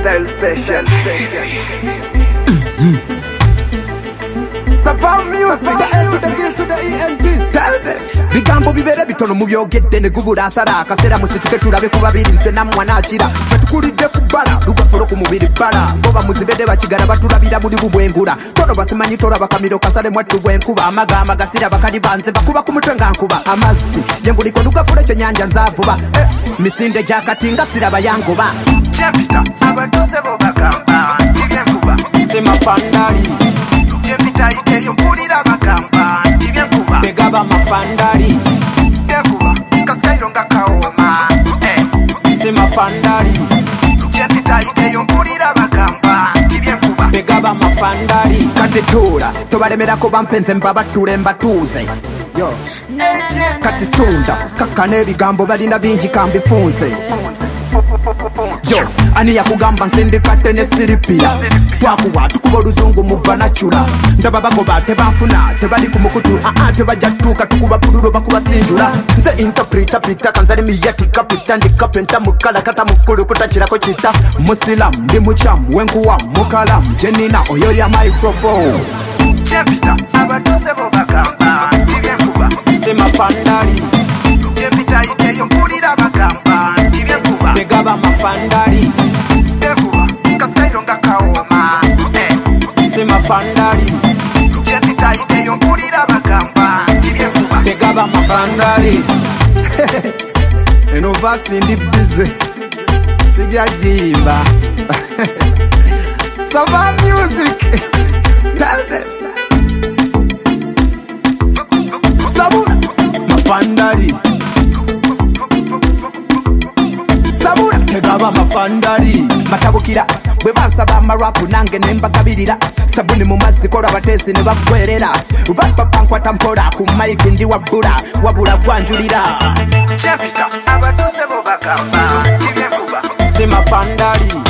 lifestyle session. Savannah music. The L to the D to the ENT. Tell them. Bigambo bibere bitono mu byogedde ne gubula asala akaseera musituke tulabe ku babiri nze namwana akira ffe tukulidde ku bbala lugafolo ku mubiri bbala boba muzibedde bakigala batulabira buli bubwengula tono basimanyi tolaba kamiro kasale mwattu bwenkuba amagama gasira bakali banze bakuba ku mutwe nga nkuba amazzi jenguliko lugafolo ekyenyanja nzaavuba misinde gyakati nga siraba yangoba Jepita abatuse bo bagamba tibyenkuba semapandali Jepita iteyo mpulira bagamba tibyenkuba begaba mapandali byenkuba kastairo nga kaoma semapandali Jepita iteyo mpulira bagamba tibyenkuba begaba mapandali kati tuula tobalemerako bampenze mbabatule mbatuuze yo kati sunda kaka n'ebigambo balina bingi kambifunze yo ani yakugamba nsindikate ne siripira twakuwa tukuba oluzungu muva nachula ndaba bagoba tebanfuna tebali ku mukutu tebajja tutuuka tukuba pululu bakubasinjula nze interpreta pita kanzali miyatika pita ndikapenta mukala kata mukulu kutakirako kita musilamu ndi mukyamu wenkuwa mukalamu jenina oyo ya microphone Jepita abatuse bo bagamba tibyenkuba semapandali Jepita iteyo mpulira bagamba tibyenkuba begaba mapandali byenkuba kastairo nga kaoma semapandali Jepita iteyo mpulira bagamba tibyenkuba begaba mapandali eno vasi ndi bize sijajimba Savannah music. Tell them Sabuna mapandali Sabuna tegaba mapandali matabukira bwe basaba amarapu nange nembagabirira sabuni mu mazzi kola batesi ne bakwerera bapapankwata mpola ku maiki ndi wabbula wabula gwanjulira Jepita abatuse bo bagamba tibyenkuba semapandali